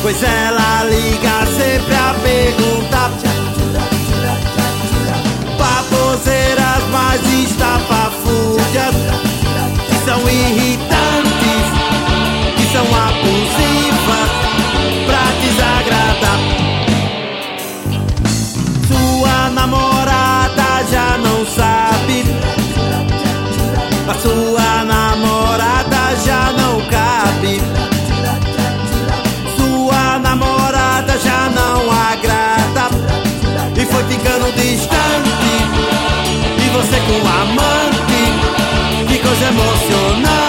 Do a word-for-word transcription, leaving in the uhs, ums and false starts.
pois ela liga sempre a perguntar. Baboseiras mais estapafúrdias, que são irritantes, que são abusivas, pra desagradar. Sua namorada já não sabe, a sua namorada já não cabe, sua namorada já não agrada, e foi ficando distante, e você com amante, que coisa emocionante.